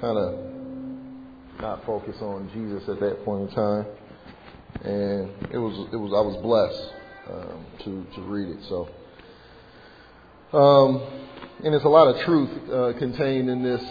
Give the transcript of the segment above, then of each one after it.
kind of not focus on Jesus at that point in time, and I was blessed to read it. So, and there's a lot of truth contained in this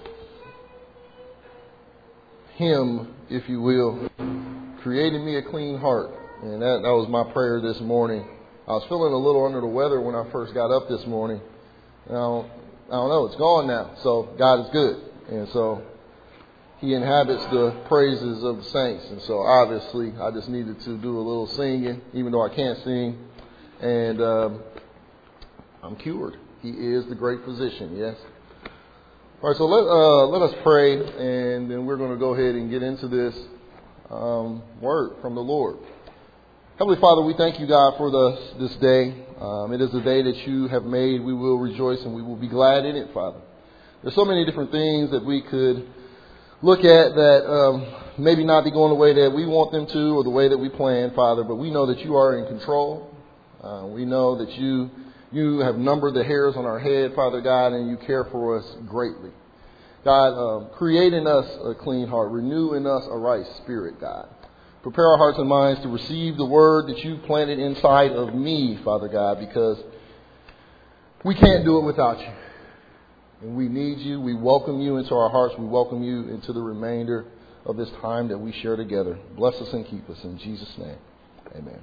hymn, if you will. Created me a clean heart, and that was my prayer this morning. I was feeling a little under the weather when I first got up this morning. I don't know, it's gone now. So God is good. And so He inhabits the praises of the saints. And so obviously I just needed to do a little singing, even though I can't sing. And I'm cured. He is the great physician, yes. All right, so let us pray, and then we're going to go ahead and get into this word from the Lord. Heavenly Father, we thank you, God, for this day. It is a day that you have made. We will rejoice and we will be glad in it, Father. There's so many different things that we could look at that maybe not be going the way that we want them to or the way that we plan, Father. But we know that you are in control. We know that you have numbered the hairs on our head, Father God, and you care for us greatly. God, create in us a clean heart. Renew in us a right spirit, God. Prepare our hearts and minds to receive the word that you planted inside of me, Father God, because we can't do it without you. And we need you. We welcome you into our hearts. We welcome you into the remainder of this time that we share together. Bless us and keep us. In Jesus' name, amen.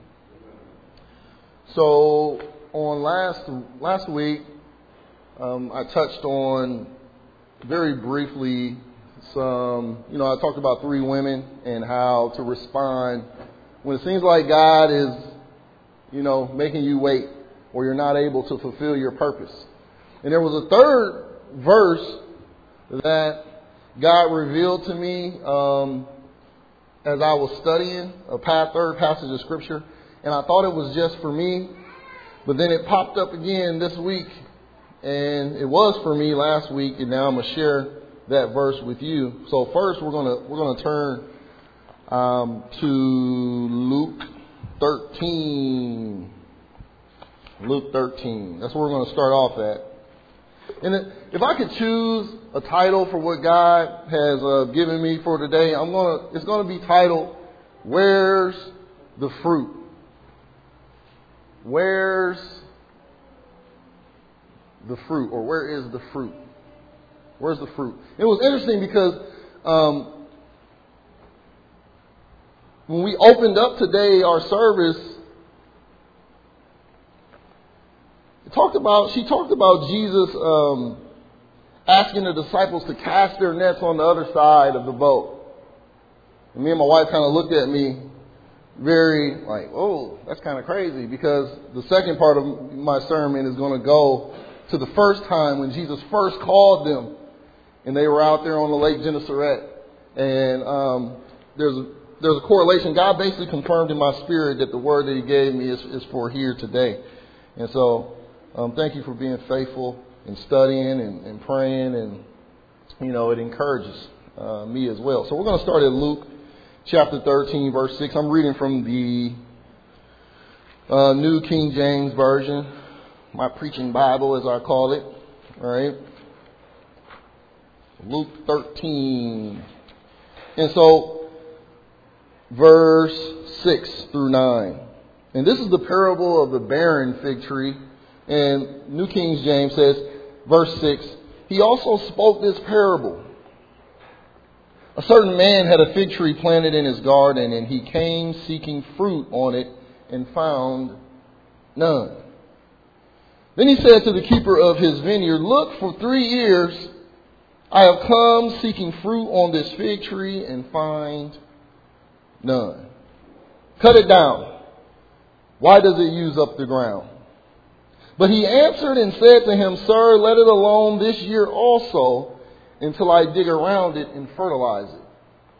So on last week, I touched on very briefly I talked about 3 women and how to respond when it seems like God is, making you wait or you're not able to fulfill your purpose. And there was a third verse that God revealed to me as I was studying a third passage of Scripture. And I thought it was just for me. But then it popped up again this week. And it was for me last week. And now I'm going to share that verse with you. So first we're gonna turn to Luke 13. Luke 13. That's where we're going to start off at. And if I could choose a title for what God has given me for today, it's going to be titled, "Where's the Fruit?" Where's the fruit? Or where is the fruit? Where's the fruit? It was interesting because when we opened up today our service, she talked about Jesus asking the disciples to cast their nets on the other side of the boat. And me and my wife kind of looked at me very like, oh, that's kind of crazy, because the second part of my sermon is going to go to the first time when Jesus first called them. And they were out there on the Lake Gennesaret. And there's a correlation. God basically confirmed in my spirit that the word that He gave me is for here today. And so thank you for being faithful and studying and praying. And, it encourages me as well. So we're going to start at Luke chapter 13, verse 6. I'm reading from the New King James Version, my preaching Bible, as I call it. All right. Luke 13. And so, verse 6 through 9. And this is the parable of the barren fig tree. And New King James says, verse 6, "He also spoke this parable. A certain man had a fig tree planted in his garden, and he came seeking fruit on it and found none. Then he said to the keeper of his vineyard, 'Look, for 3 years I have come seeking fruit on this fig tree and find none. Cut it down. Why does it use up the ground?' But he answered and said to him, 'Sir, let it alone this year also until I dig around it and fertilize it.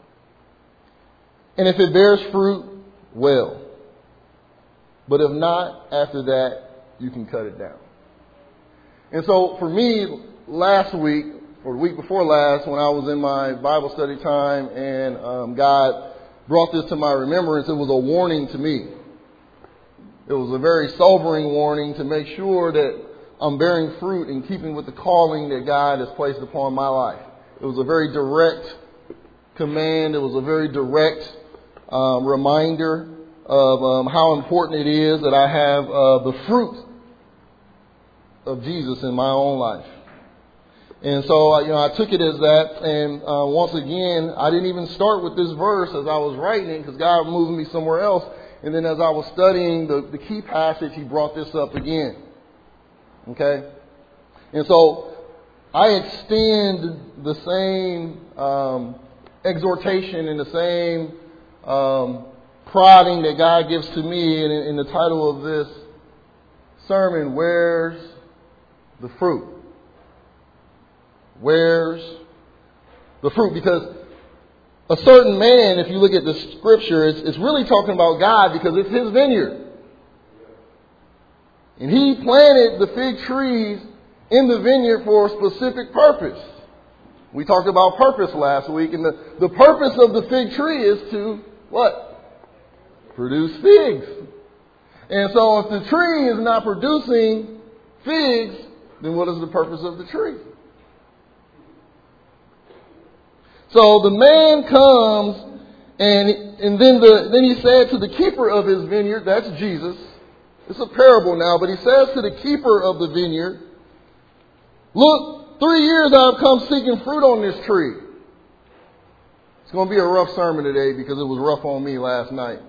And if it bears fruit, well. But if not, after that, you can cut it down.'" And so for me, last week, or the week before last, when I was in my Bible study time and God brought this to my remembrance, it was a warning to me. It was a very sobering warning to make sure that I'm bearing fruit in keeping with the calling that God has placed upon my life. It was a very direct command. It was a very direct reminder of how important it is that I have the fruit of Jesus in my own life. And so, I took it as that. And once again, I didn't even start with this verse as I was writing it because God moved me somewhere else. And then as I was studying the key passage, He brought this up again. Okay? And so I extend the same exhortation and the same prodding that God gives to me in the title of this sermon, Where's the Fruit? Where's the fruit? Because a certain man, if you look at the scripture, it's really talking about God because it's His vineyard. And He planted the fig trees in the vineyard for a specific purpose. We talked about purpose last week, and the purpose of the fig tree is to what? Produce figs. And so if the tree is not producing figs, then what is the purpose of the tree? So the man comes, and then he said to the keeper of his vineyard, that's Jesus. It's a parable now, but he says to the keeper of the vineyard, look, 3 years I've come seeking fruit on this tree. It's going to be a rough sermon today because it was rough on me last night.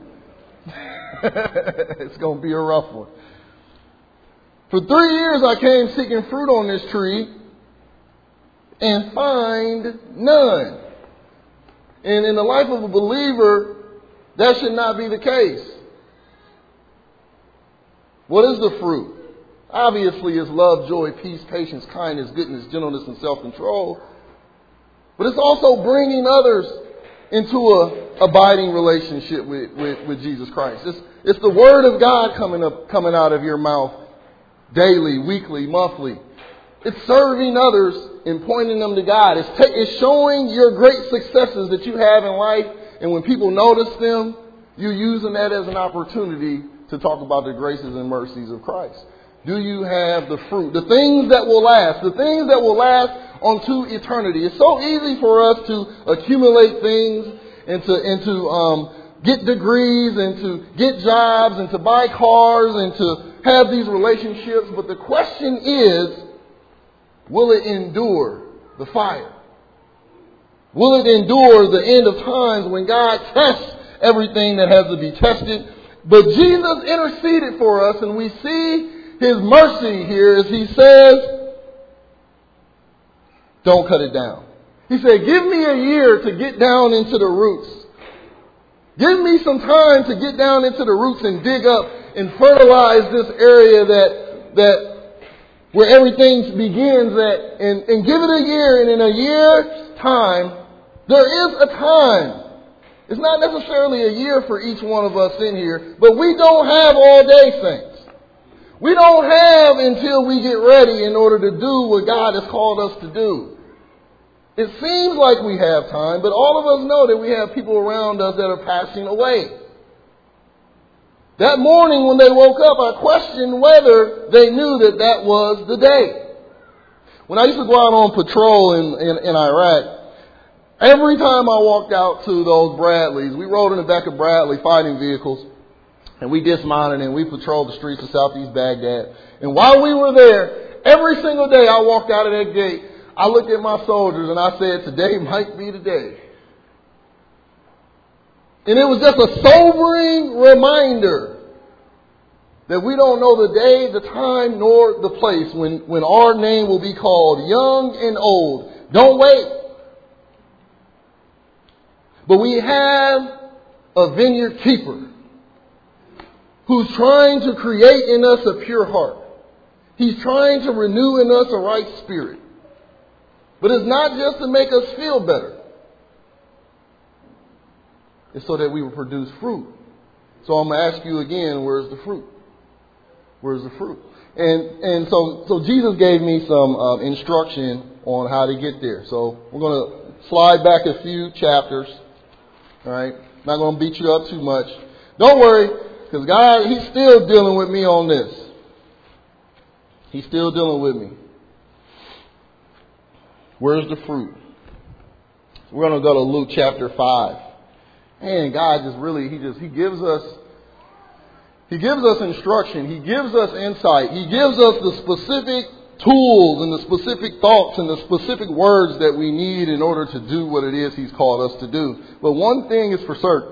It's going to be a rough one. For 3 years I came seeking fruit on this tree and find none. And in the life of a believer, that should not be the case. What is the fruit? Obviously, it's love, joy, peace, patience, kindness, goodness, gentleness, and self-control. But it's also bringing others into a abiding relationship with Jesus Christ. It's the Word of God coming out of your mouth daily, weekly, monthly. It's serving others and pointing them to God. It's showing your great successes that you have in life. And when people notice them, you're using that as an opportunity to talk about the graces and mercies of Christ. Do you have the fruit? The things that will last. The things that will last unto eternity. It's so easy for us to accumulate things and to get degrees and to get jobs and to buy cars and to have these relationships. But the question is, will it endure the fire? Will it endure the end of times when God tests everything that has to be tested? But Jesus interceded for us, and we see His mercy here as He says, don't cut it down. He said, give me a year to get down into the roots. Give me some time to get down into the roots and dig up and fertilize this area that where everything begins at, and give it a year, and in a year's time, there is a time. It's not necessarily a year for each one of us in here, but we don't have all day, saints. We don't have until we get ready in order to do what God has called us to do. It seems like we have time, but all of us know that we have people around us that are passing away. That morning when they woke up, I questioned whether they knew that was the day. When I used to go out on patrol in Iraq, every time I walked out to those Bradleys, we rode in the back of Bradley fighting vehicles, and we dismounted and we patrolled the streets of southeast Baghdad. And while we were there, every single day I walked out of that gate, I looked at my soldiers and I said, today might be the day. And it was just a sobering reminder that we don't know the day, the time, nor the place when our name will be called, young and old. Don't wait. But we have a vineyard keeper who's trying to create in us a pure heart. He's trying to renew in us a right spirit. But it's not just to make us feel better. It's so that we will produce fruit. So I'm going to ask you again, where's the fruit? Where's the fruit? And so Jesus gave me some instruction on how to get there. So we're going to slide back a few chapters. All right? Not going to beat you up too much. Don't worry, because God, He's still dealing with me on this. He's still dealing with me. Where's the fruit? We're going to go to Luke chapter 5. And God just really, He gives us instruction. He gives us insight. He gives us the specific tools and the specific thoughts and the specific words that we need in order to do what it is He's called us to do. But one thing is for certain.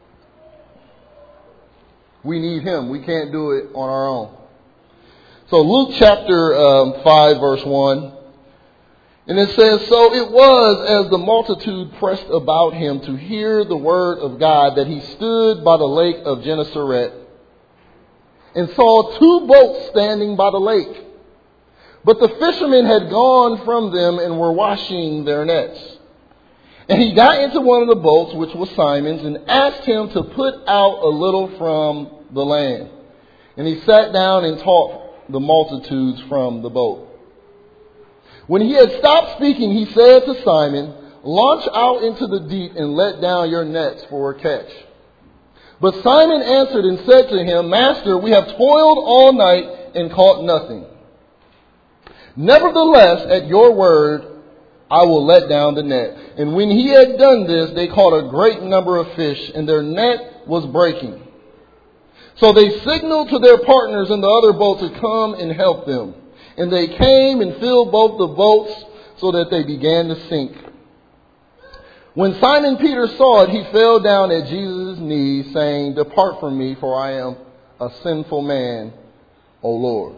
We need Him. We can't do it on our own. So Luke chapter 5 verse 1. And it says, "So it was as the multitude pressed about Him to hear the word of God that He stood by the lake of Gennesaret and saw 2 boats standing by the lake. But the fishermen had gone from them and were washing their nets. And He got into one of the boats, which was Simon's, and asked him to put out a little from the land. And He sat down and taught the multitudes from the boat. When He had stopped speaking, He said to Simon, 'Launch out into the deep and let down your nets for a catch.' But Simon answered and said to Him, 'Master, we have toiled all night and caught nothing. Nevertheless, at your word, I will let down the net.' And when he had done this, they caught a great number of fish, and their net was breaking. So they signaled to their partners in the other boat to come and help them. And they came and filled both the boats so that they began to sink. When Simon Peter saw it, he fell down at Jesus' knees, saying, 'Depart from me, for I am a sinful man, O Lord.'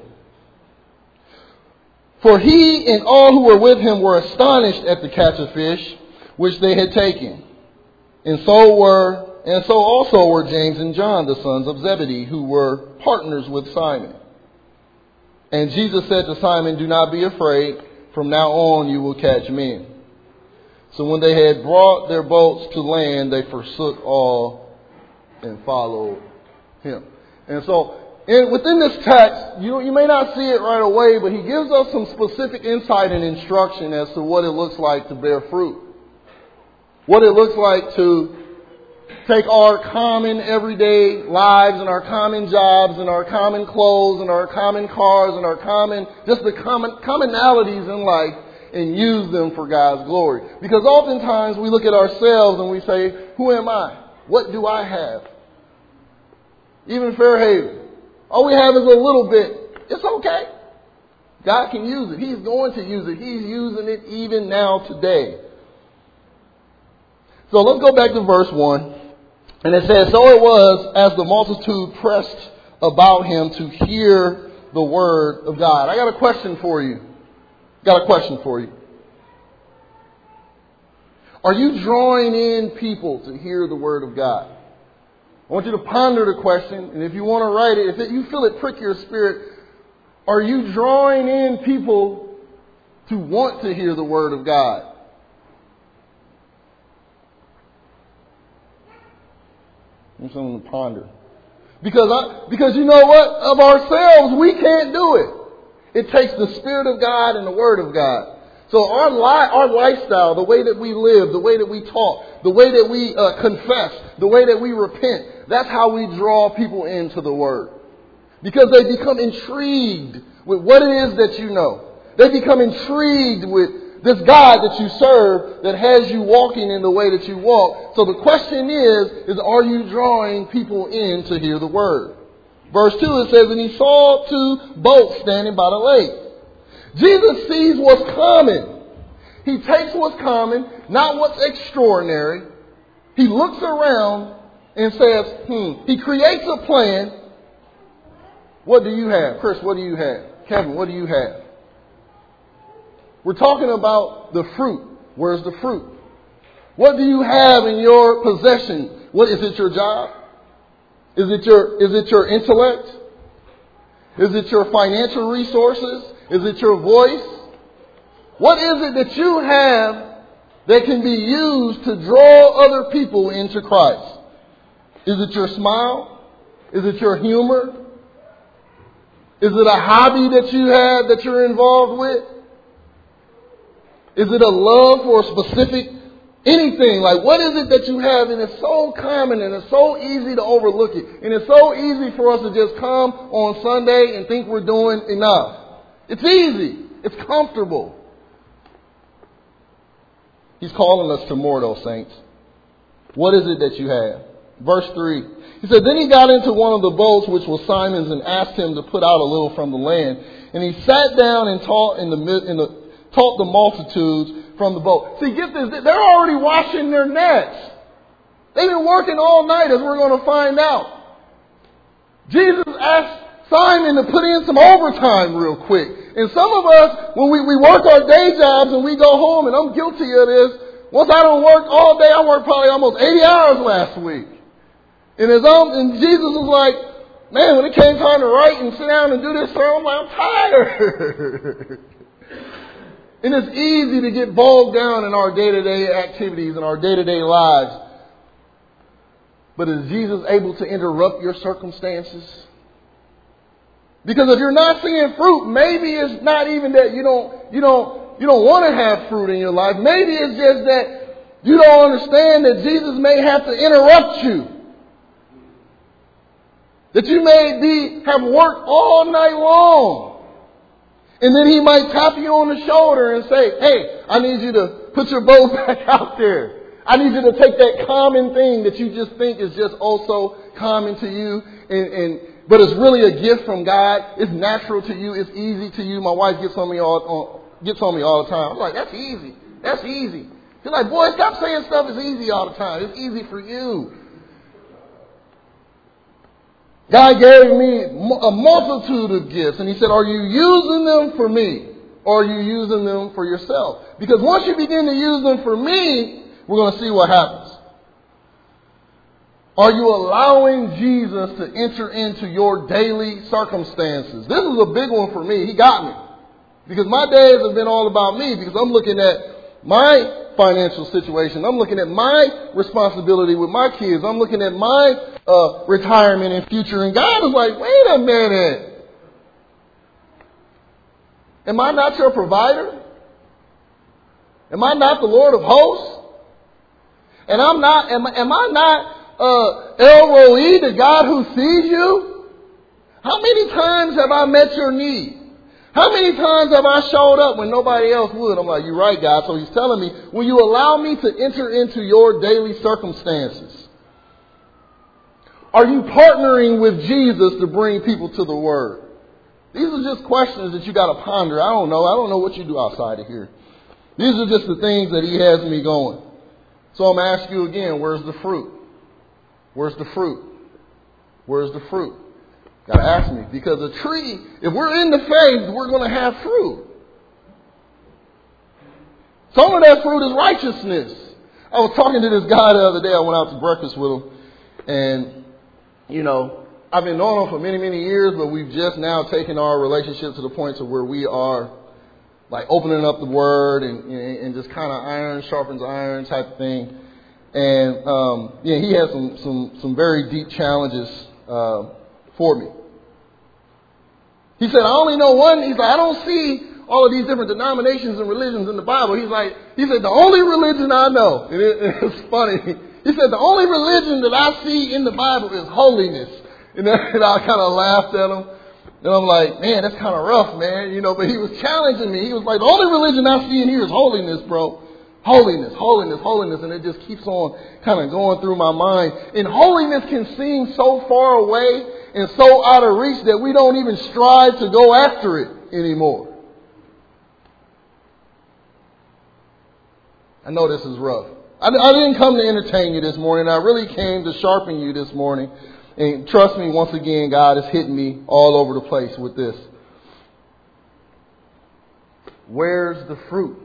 For he and all who were with him were astonished at the catch of fish which they had taken. And so also were James and John, the sons of Zebedee, who were partners with Simon. And Jesus said to Simon, 'Do not be afraid. From now on you will catch men.' So when they had brought their boats to land, they forsook all and followed Him." And so within this text, you may not see it right away, but He gives us some specific insight and instruction as to what it looks like to bear fruit. What it looks like to take our common everyday lives and our common jobs and our common clothes and our common cars and our commonalities in life and use them for God's glory. Because oftentimes we look at ourselves and we say, who am I? What do I have? Even Fairhaven. All we have is a little bit. It's okay. God can use it. He's going to use it. He's using it even now today. So let's go back to verse 1. And it says, "So it was as the multitude pressed about Him to hear the word of God." I got a question for you. Are you drawing in people to hear the word of God? I want you to ponder the question, and if you want to write it, if you feel it prick your spirit, are you drawing in people to want to hear the word of God? I'm something to ponder. Because you know what? Of ourselves, we can't do it. It takes the Spirit of God and the Word of God. So our lifestyle, the way that we live, the way that we talk, the way that we confess, the way that we repent, that's how we draw people into the Word. Because they become intrigued with what it is that you know. They become intrigued with this God that you serve that has you walking in the way that you walk. So the question is are you drawing people in to hear the Word? Verse 2, it says, "And he saw 2 boats standing by the lake." Jesus sees what's common. He takes what's common, not what's extraordinary. He looks around and says, He creates a plan. What do you have? Chris, what do you have? Kevin, what do you have? We're talking about the fruit. Where's the fruit? What do you have in your possession? What is it? Your job? Is it your intellect? Is it your financial resources? Is it your voice? What is it that you have that can be used to draw other people into Christ? Is it your smile? Is it your humor? Is it a hobby that you have that you're involved with? Is it a love for a specific anything? Like, what is it that you have? And it's so common and it's so easy to overlook it. And it's so easy for us to just come on Sunday and think we're doing enough. It's easy. It's comfortable. He's calling us to more, though, saints. What is it that you have? Verse 3. He said, then he got into one of the boats, which was Simon's, and asked him to put out a little from the land. And he sat down and taught taught the multitudes from the boat. See, get this. They're already washing their nets. They've been working all night, as we're going to find out. Jesus asked Simon to put in some overtime real quick. And some of us, when we work our day jobs and we go home, and I'm guilty of this, once I don't work all day, I worked probably almost 80 hours last week. And Jesus was like, man, when it came time to write and sit down and do this sermon, I'm like, I'm tired. And it's easy to get bogged down in our day-to-day activities and our day-to-day lives. But is Jesus able to interrupt your circumstances? Because if you're not seeing fruit, maybe it's not even that you don't want to have fruit in your life. Maybe it's just that you don't understand that Jesus may have to interrupt you. That you may have worked all night long. And then he might tap you on the shoulder and say, hey, I need you to put your boat back out there. I need you to take that common thing that you just think is just also common to you, but it's really a gift from God. It's natural to you. It's easy to you. My wife gets on me all the time. I'm like, that's easy. That's easy. She's like, boy, stop saying stuff is easy all the time. It's easy for you. God gave me a multitude of gifts, and he said, are you using them for me, or are you using them for yourself? Because once you begin to use them for me, we're going to see what happens. Are you allowing Jesus to enter into your daily circumstances? This is a big one for me. He got me. Because my days have been all about me, because I'm looking at my financial situation. I'm looking at my responsibility with my kids. I'm looking at my retirement and future. And God is like, wait a minute. Am I not your provider? Am I not the Lord of hosts? And am I not El Roi, the God who sees you? How many times have I met your need? How many times have I showed up when nobody else would? I'm like, you're right, God. So he's telling me, will you allow me to enter into your daily circumstances? Are you partnering with Jesus to bring people to the Word? These are just questions that you got to ponder. I don't know. I don't know what you do outside of here. These are just the things that he has me going. So I'm going to ask you again, where's the fruit? Where's the fruit? Where's the fruit? Got to ask me. Because a tree, if we're in the faith, we're going to have fruit. Some of that fruit is righteousness. I was talking to this guy the other day. I went out to breakfast with him. And, I've been knowing him for many, many years, but we've just now taken our relationship to the point to where we are like opening up the Word and just kind of iron sharpens iron type of thing. And, he had some very deep challenges for me. He said, I only know one. He's like, I don't see all of these different denominations and religions in the Bible. He said, the only religion I know, and it's funny. He said, the only religion that I see in the Bible is holiness. And I kind of laughed at him. And I'm like, man, that's kind of rough, man. But he was challenging me. He was like, the only religion I see in here is holiness, bro. Holiness, holiness, holiness. And it just keeps on kind of going through my mind. And holiness can seem so far away and so out of reach that we don't even strive to go after it anymore. I know this is rough. I didn't come to entertain you this morning. I really came to sharpen you this morning. And trust me, once again, God is hitting me all over the place with this. Where's the fruit?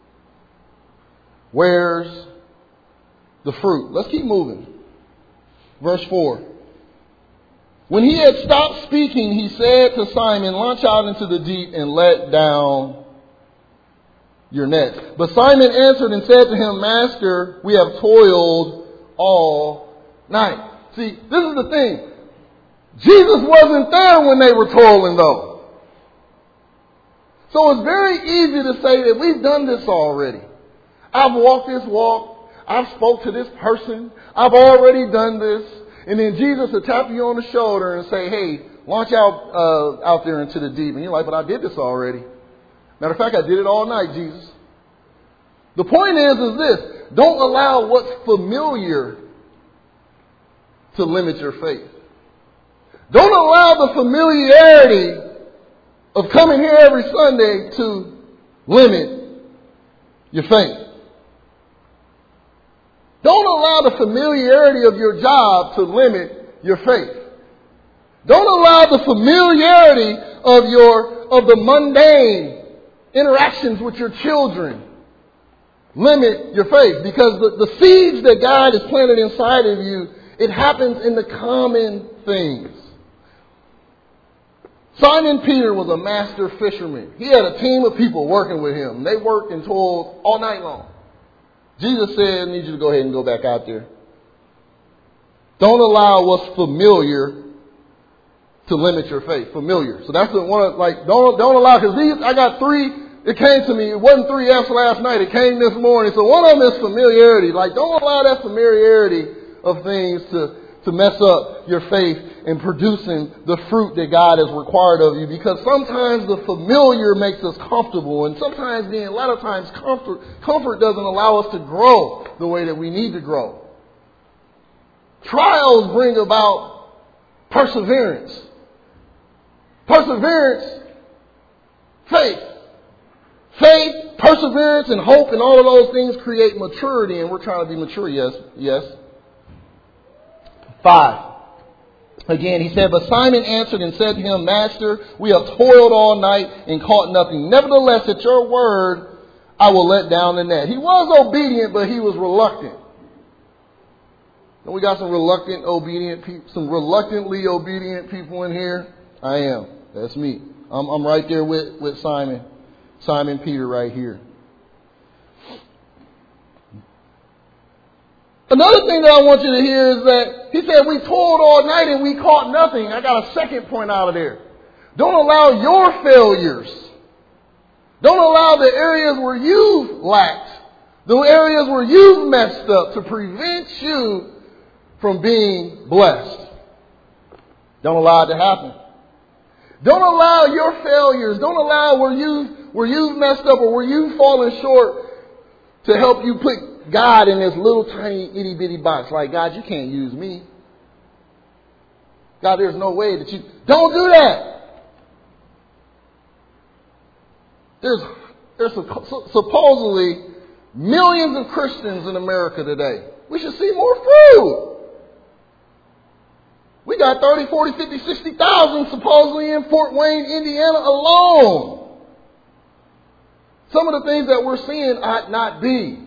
Where's the fruit? Let's keep moving. Verse 4. When he had stopped speaking, he said to Simon, launch out into the deep and let down your nets. But Simon answered and said to him, Master, we have toiled all night. See, this is the thing. Jesus wasn't there when they were toiling, though. So it's very easy to say that we've done this already. I've walked this walk. I've spoke to this person. I've already done this. And then Jesus will tap you on the shoulder and say, hey, launch out there into the deep. And you're like, but I did this already. Matter of fact, I did it all night, Jesus. The point is this. Don't allow what's familiar to limit your faith. Don't allow the familiarity of coming here every Sunday to limit your faith. Don't allow the familiarity of your job to limit your faith. Don't allow the familiarity of the mundane interactions with your children limit your faith. Because the seeds that God has planted inside of you, it happens in the common things. Simon Peter was a master fisherman. He had a team of people working with him. They worked and toiled all night long. Jesus said, I need you to go ahead and go back out there. Don't allow what's familiar to limit your faith. Familiar. So that's the one, don't allow, because I got three, it came to me, it wasn't 3 F's last night, it came this morning. So one of them is familiarity. Don't allow that familiarity of things to mess up your faith in producing the fruit that God has required of you. Because sometimes the familiar makes us comfortable, and sometimes a lot of times comfort doesn't allow us to grow the way that we need to grow. Trials bring about perseverance. Perseverance, faith. Faith, perseverance, and hope, and all of those things create maturity, and we're trying to be mature, yes. 5. Again, he said, but Simon answered and said to him, Master, we have toiled all night and caught nothing. Nevertheless, at your word, I will let down the net. He was obedient, but he was reluctant. And we got some reluctantly obedient people in here. I am. That's me. I'm right there with Simon Peter right here. Another thing that I want you to hear is that he said we toiled all night and we caught nothing. I got a second point out of there. Don't allow your failures. Don't allow the areas where you've lacked, the areas where you've messed up to prevent you from being blessed. Don't allow it to happen. Don't allow your failures. Don't allow where you've messed up or where you've fallen short to help you put God in this little tiny itty bitty box. Like, God, you can't use me. God, there's no way that you... Don't do that. There's supposedly millions of Christians in America today. We should see more fruit. We got 30, 40, 50, 60,000 supposedly in Fort Wayne, Indiana alone. Some of the things that we're seeing ought not be.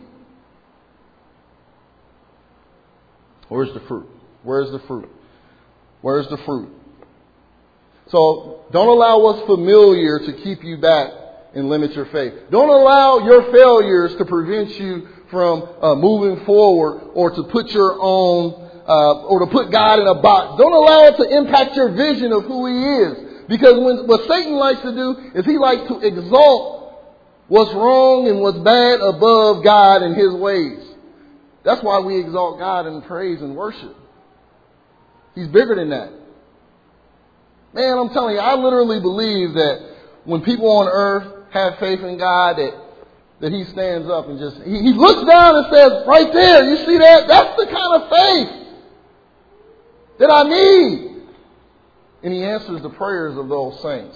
Where's the fruit? Where's the fruit? Where's the fruit? So don't allow what's familiar to keep you back and limit your faith. Don't allow your failures to prevent you from moving forward or to put your own or to put God in a box. Don't allow it to impact your vision of who He is. Because what Satan likes to do is he likes to exalt what's wrong and what's bad above God and His ways. That's why we exalt God in praise and worship. He's bigger than that. Man, I'm telling you, I literally believe that when people on earth have faith in God, that He stands up and just, He looks down and says, right there, you see that? That's the kind of faith that I need. And He answers the prayers of those saints.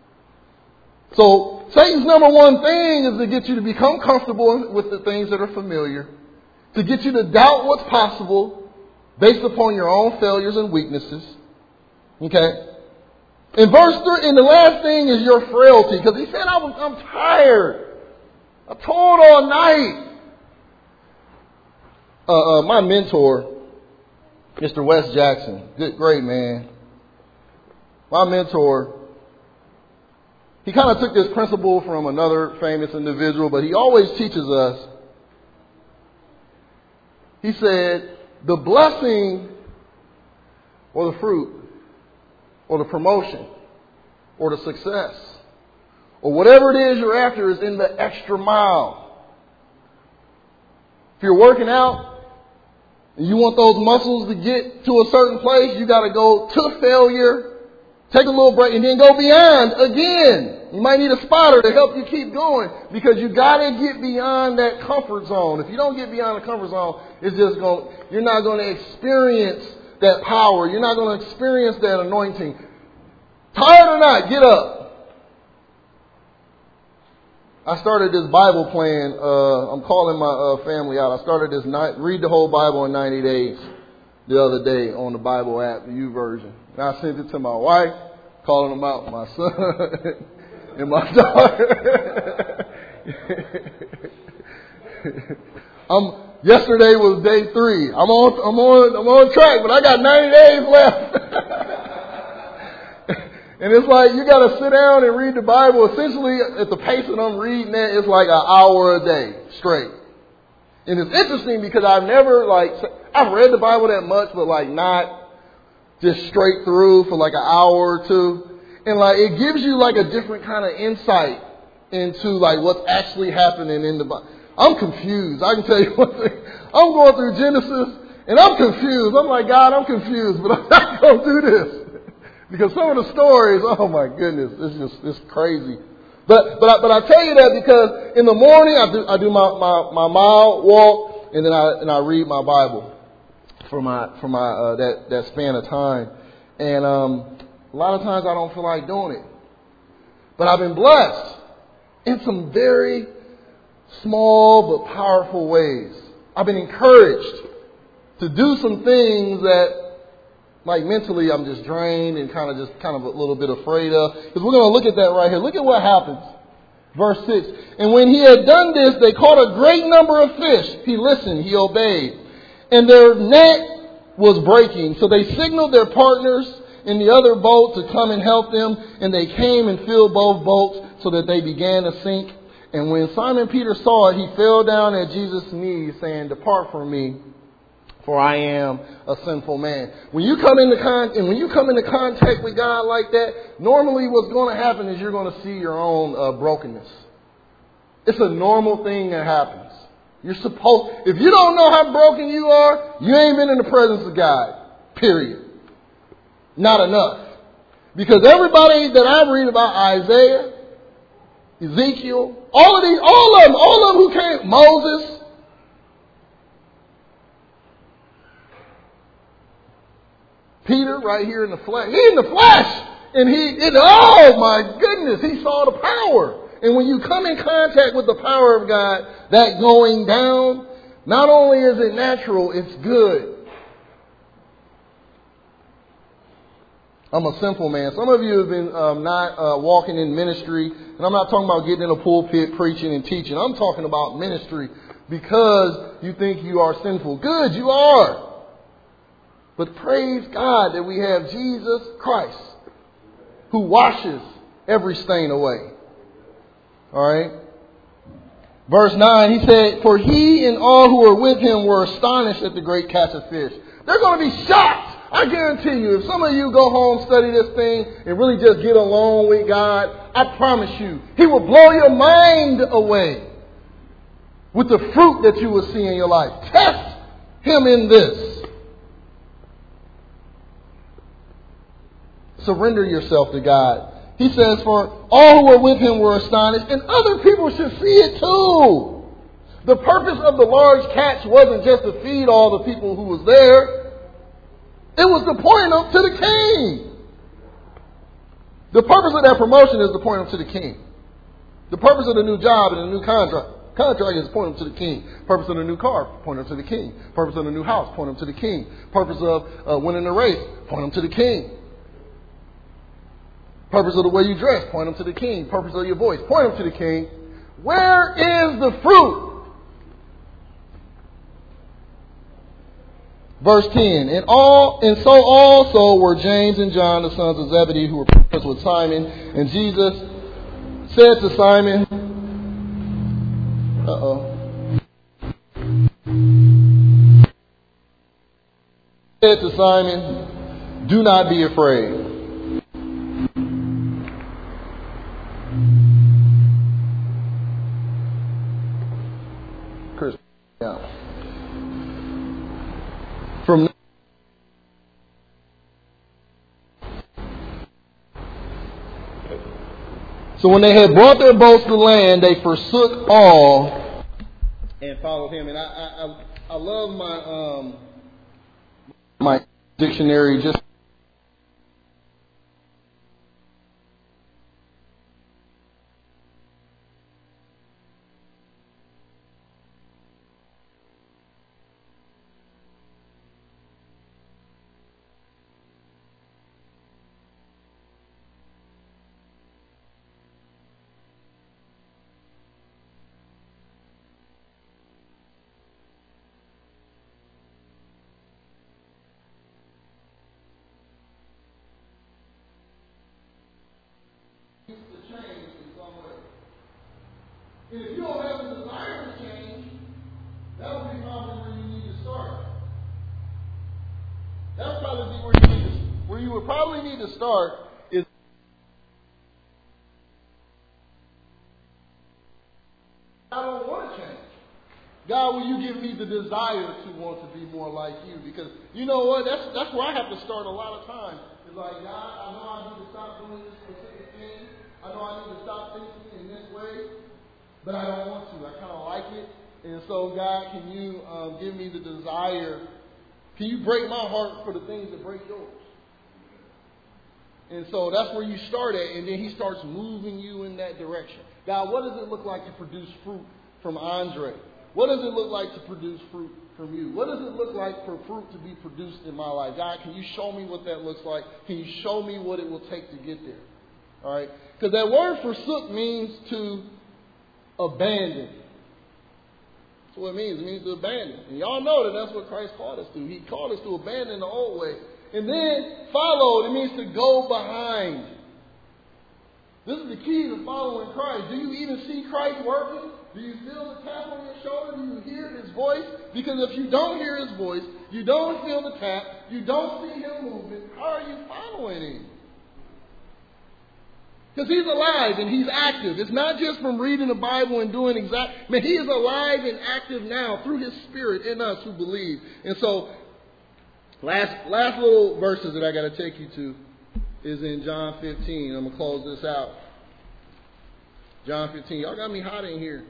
So Satan's number one thing is to get you to become comfortable with the things that are familiar, to get you to doubt what's possible based upon your own failures and weaknesses. Okay? In verse 3, and the last thing is your frailty, because he said, I'm tired. I toiled all night. My mentor, Mr. Wes Jackson, great man. My mentor, he kind of took this principle from another famous individual, but he always teaches us. He said, the blessing or the fruit or the promotion or the success or whatever it is you're after is in the extra mile. If you're working out and you want those muscles to get to a certain place, you got to go to failure, take a little break, and then go beyond again. You might need a spotter to help you keep going, because you got to get beyond that comfort zone. If you don't get beyond the comfort zone, you're not going to experience that power. You're not going to experience that anointing. Tired or not, get up. I started this Bible plan. I'm calling my family out. I started this read the whole Bible in 90 days the other day on the Bible app, the YouVersion. And I sent it to my wife, calling them out, my son and my daughter. Yesterday was day 3. I'm on track, but I got 90 days left. And it's like you got to sit down and read the Bible. Essentially, at the pace that I'm reading it, it's like an hour a day straight. And it's interesting because I've read the Bible that much, but not just straight through for like an hour or two. And it gives you a different kind of insight into what's actually happening in the Bible. I'm confused. I can tell you one thing. I'm going through Genesis and I'm confused. I'm like, God, I'm confused, but I'm not going to do this. Because some of the stories, oh my goodness, it's crazy. But I tell you that because in the morning I do my mile walk, and then I read my Bible for my that span of time. And a lot of times I don't feel like doing it. But I've been blessed in some very small but powerful ways. I've been encouraged to do some things that mentally I'm just drained and kind of a little bit afraid of. Because we're going to look at that right here. Look at what happens. Verse 6. And when he had done this, they caught a great number of fish. He listened. He obeyed. And their net was breaking. So they signaled their partners in the other boat to come and help them. And they came and filled both boats so that they began to sink. And when Simon Peter saw it, he fell down at Jesus' knees, saying, "Depart from me, for I am a sinful man." When you come into contact with God like that, normally what's going to happen is you're going to see your own brokenness. It's a normal thing that happens. If you don't know how broken you are, you ain't been in the presence of God. Period. Not enough. Because everybody that I read about, Isaiah, Ezekiel, all of them who came, Moses, Peter, right here in the flesh. He in the flesh. And oh my goodness, he saw the power. And when you come in contact with the power of God, that going down, not only is it natural, it's good. I'm a sinful man. Some of you have been not walking in ministry. And I'm not talking about getting in a pulpit, preaching and teaching. I'm talking about ministry because you think you are sinful. Good, you are. But praise God that we have Jesus Christ who washes every stain away. All right. Verse 9, he said, "For he and all who were with him were astonished at the great catch of fish." They're going to be shocked. I guarantee you, if some of you go home, study this thing, and really just get along with God, I promise you, he will blow your mind away with the fruit that you will see in your life. Test him in this. Surrender yourself to God. He says, "For all who were with him were astonished," and other people should see it too. The purpose of the large catch wasn't just to feed all the people who was there. It was to point them to the king. The purpose of that promotion is to point them to the king. The purpose of the new job and the new contract is to point them to the king. Purpose of the new car, point them to the king. Purpose of the new house, point them to the king. Purpose of winning the race, point them to the king. Purpose of the way you dress, point them to the king. Purpose of your voice, point them to the king. Where is the fruit? Verse 10, and so also were James and John, the sons of Zebedee, who were partners with Simon. And Jesus said to Simon, said to Simon, "Do not be afraid." Chris, yeah. From So when they had brought their boats to land, they forsook all and followed him. And I love my dictionary. Just and if you don't have the desire to change, that would be probably where you need to start. That would probably be where you would probably need to start is I don't want to change. God, will you give me the desire to want to be more like you? Because you know what? That's where I have to start a lot of times. It's like, God, I know I need to stop doing this specific thing. I know I need to stop thinking in this way. But I don't want to. I kind of like it. And so, God, can you give me the desire? Can you break my heart for the things that break yours? And so that's where you start at. And then he starts moving you in that direction. God, what does it look like to produce fruit from Andre? What does it look like to produce fruit from you? What does it look like for fruit to be produced in my life? God, can you show me what that looks like? Can you show me what it will take to get there? All right? Because that word forsook means to abandon. That's what it means. It means to abandon. And y'all know that that's what Christ called us to. He called us to abandon the old way. And then follow, it means to go behind. This is the key to following Christ. Do you even see Christ working? Do you feel the tap on your shoulder? Do you hear his voice? Because if you don't hear his voice, you don't feel the tap, you don't see him moving, how are you following him? Because he's alive and he's active. It's not just from reading the Bible and doing he is alive and active now through his Spirit in us who believe. And so, last little verses that I got to take you to is in John 15. I'm going to close this out. John 15. Y'all got me hot in here.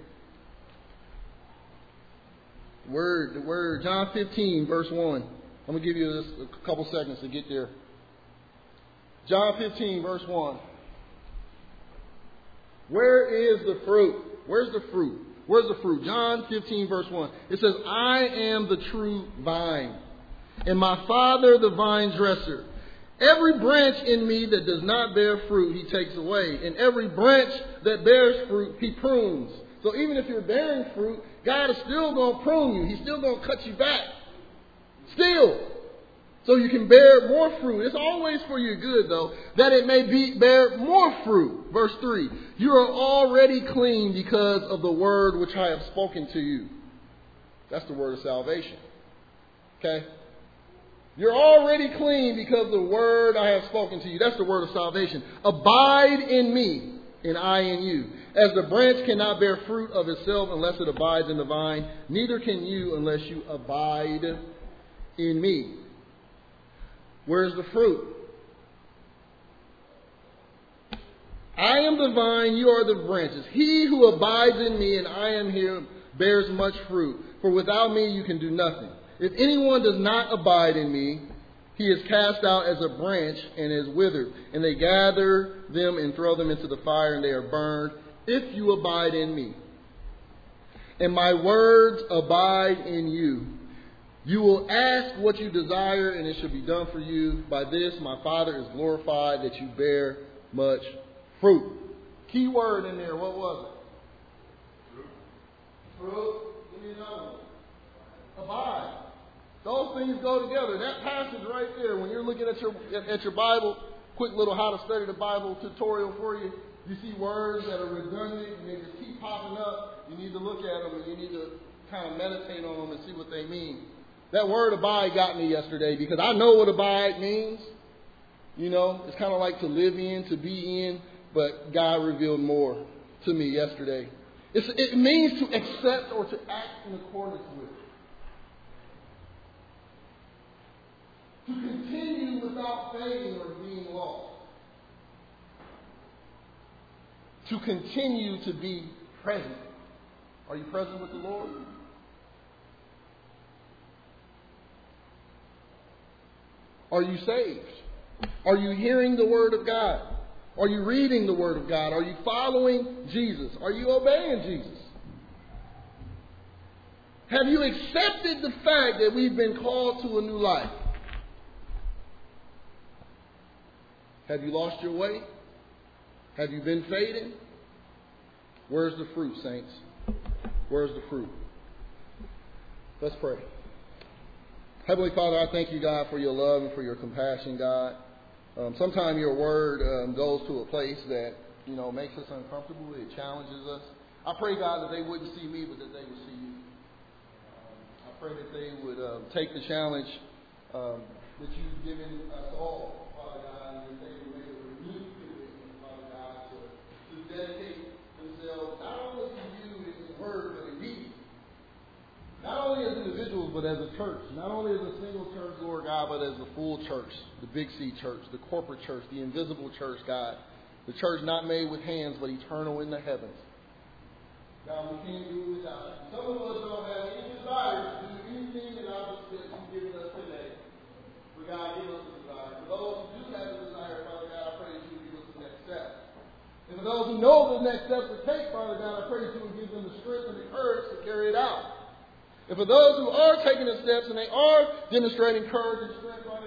The word, John 15, verse 1. I'm going to give you a couple seconds to get there. John 15, verse 1. Where is the fruit? Where's the fruit? Where's the fruit? John 15, verse 1. It says, I am the true vine, and my Father the vine dresser. Every branch in me that does not bear fruit, he takes away. And every branch that bears fruit, he prunes. So even if you're bearing fruit, God is still going to prune you. He's still going to cut you back. Still. So you can bear more fruit. It's always for your good, though, that it may bear more fruit. Verse 3. You are already clean because of the word which I have spoken to you. That's the word of salvation. Okay? You're already clean because of the word I have spoken to you. That's the word of salvation. Abide in me, and I in you. As the branch cannot bear fruit of itself unless it abides in the vine, neither can you unless you abide in me. Where's the fruit? I am the vine, you are the branches. He who abides in me and I am here bears much fruit. For without me you can do nothing. If anyone does not abide in me, he is cast out as a branch and is withered. And they gather them and throw them into the fire and they are burned. If you abide in me, and my words abide in you, you will ask what you desire, and it shall be done for you. By this my Father is glorified, that you bear much fruit. Key word in there, what was it? Fruit. Give me another one. Abide. Those things go together. That passage right there, when you're looking at your Bible, quick little how to study the Bible tutorial for you. You see words that are redundant and they just keep popping up. You need to look at them and you need to kind of meditate on them and see what they mean. That word abide got me yesterday because I know what abide means. You know, it's kind of like to live in, to be in, but God revealed more to me yesterday. It means to accept or to act in accordance with. To continue without failing or being lost. to continue to be present. Are you present with the Lord? Are you saved? Are you hearing the Word of God? Are you reading the Word of God? Are you following Jesus? Are you obeying Jesus? Have you accepted the fact that we've been called to a new life? Have you lost your way? Have you been fading? Where's the fruit, saints? Where's the fruit? Let's pray. Heavenly Father, I thank you, God, for your love and for your compassion, God. Sometimes your word goes to a place that, makes us uncomfortable. It challenges us. I pray, God, that they wouldn't see me, but that they would see you. I pray that they would take the challenge that you've given us all, Father God, and that they would make a renewed commitment, Father God, to dedicate themselves not only to you in word, but in deed. Not only as individuals, but as a church. Not only as a single church, Lord God, but as the full church, the Big C church, the corporate church, the invisible church, God. The church not made with hands, but eternal in the heavens. God, we can't do it without you. Some of us don't have any desire to do anything that you've given us today. But God, give us a desire. For those who do have a desire, Father God, I pray that you give us the next step. And for those who know the next step to take, Father God, I pray that you will give them the strength and the courage to carry it out. And for those who are taking the steps and they are demonstrating courage and strength, Father